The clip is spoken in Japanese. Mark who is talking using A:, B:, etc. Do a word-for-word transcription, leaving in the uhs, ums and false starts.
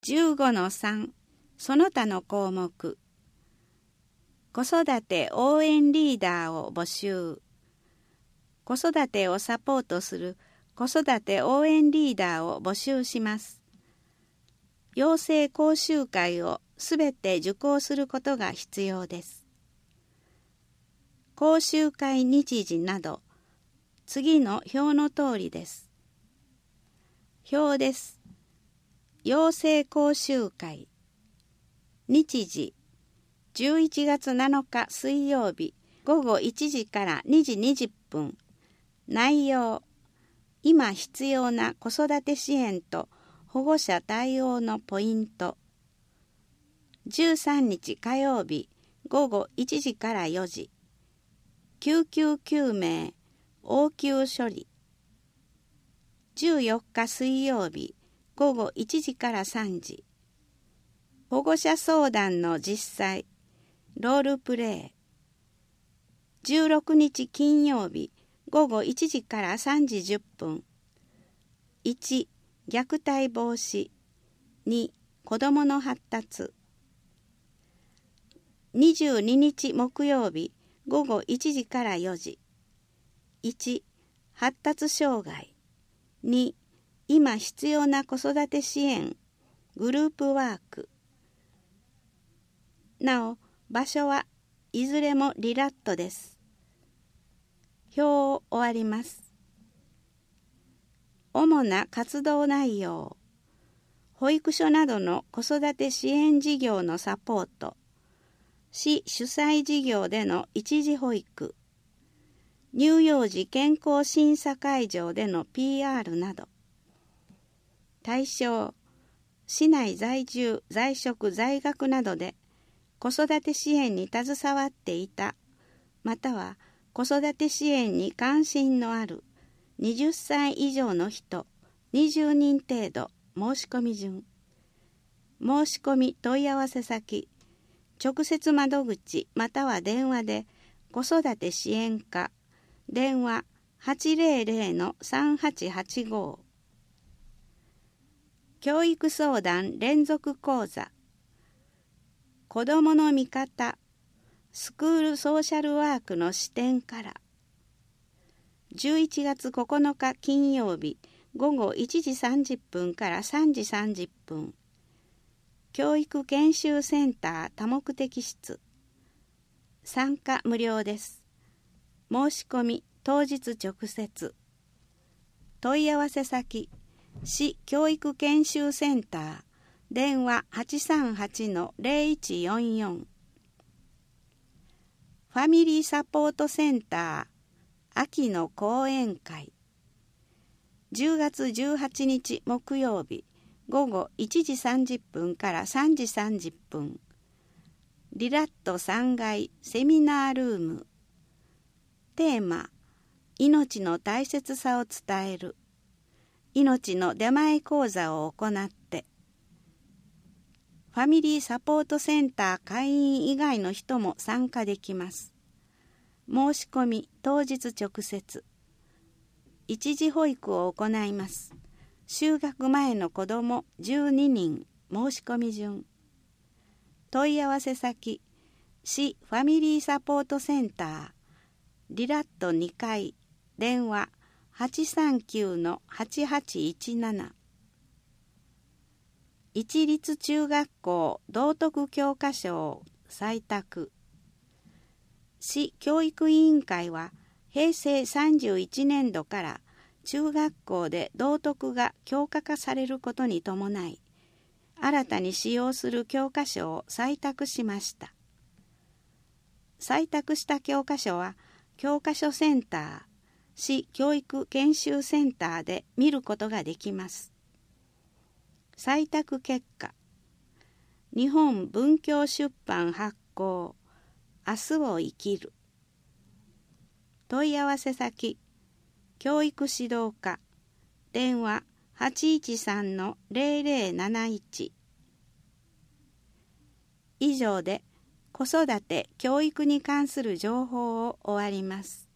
A: じゅうごのさん その他の項目。子育て応援リーダーを募集。子育てをサポートする子育て応援リーダーを募集します。養成講習会をすべて受講することが必要です。講習会日時など、次の表の通りです。表です。養成講習会。日時、じゅういちがつなのか水曜日、ごごいちじからにじにじゅっぷん。内容、今必要な子育て支援と保護者対応のポイント。じゅうさんにち火曜日、ごごいちじからよじ。救急救命、応急処理。じゅうよっか水曜日、ごごいちじからさんじ。保護者相談の実際、ロールプレイ。じゅうろくにち金曜日、ごごいちじからさんじじゅっぷん。いち、虐待防止。に、子どもの発達。にじゅうににち木曜日、ごごいちじからよじ。いち、発達障害。に、今必要な子育て支援、グループワーク。なお、場所はいずれもリラットです。表を終わります。主な活動内容。保育所などの子育て支援事業のサポート。市主催事業での一時保育。乳幼児健康審査会場での ピーアール など。対象、市内在住、在職、在学などで子育て支援に携わっていた、または子育て支援に関心のあるはたち以上の人にじゅうにん程度。申し込み順。申し込み問い合わせ先、直接窓口または電話で子育て支援課、電話 はちぜろぜろのさんはちはちご。教育相談連続講座。子どもの味方、スクールソーシャルワークの視点から。じゅういちがつここのか金曜日、ごごいちじさんじゅっぷんからさんじさんじゅっぷん。教育研修センター多目的室。参加無料です。申し込み当日直接。問い合わせ先、市教育研修センター、電話 はちさんはちのぜろいちよんよん。ファミリーサポートセンター、秋の講演会。じゅうがつじゅうはちにち木曜日、ごごいちじさんじゅっぷんからさんじさんじゅっぷん。リラットさんがいセミナールーム。テーマ、命の大切さを伝える。命の出前講座を行って。ファミリーサポートセンター会員以外の人も参加できます。申し込み当日直接。一時保育を行います。就学前の子どもじゅうににん。申し込み順。問い合わせ先、市ファミリーサポートセンター、リラットにかい、電話 はちさんきゅうのはちはちいちなな。一律中学校道徳教科書を採択。市教育委員会はへいせいさんじゅういちねんどから中学校で道徳が教科化されることに伴い、新たに使用する教科書を採択しました。採択した教科書は教科書センター、市教育研修センターで見ることができます。採択結果、日本文教出版発行、明日を生きる。問い合わせ先、教育指導課、電話 はちいちさんのぜろぜろなないち。以上で子育て・教育に関する情報を終わります。